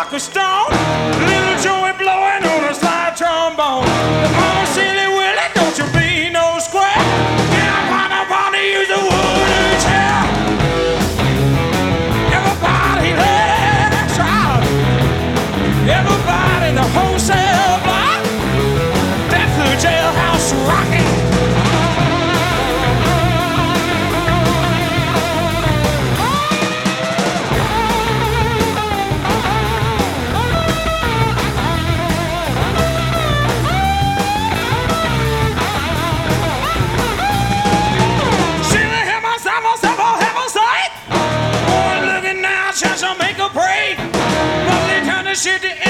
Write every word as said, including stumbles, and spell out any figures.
rock a stone. Little Joey blowing on a slide trombone. Mama silly Willie, don't you be no square. Yeah, I wanna, wanna use a wooden chair. Everybody let's shout. Everybody in the wholesale block. That's the jailhouse rocking. Chance to make a break, but they turn the shit to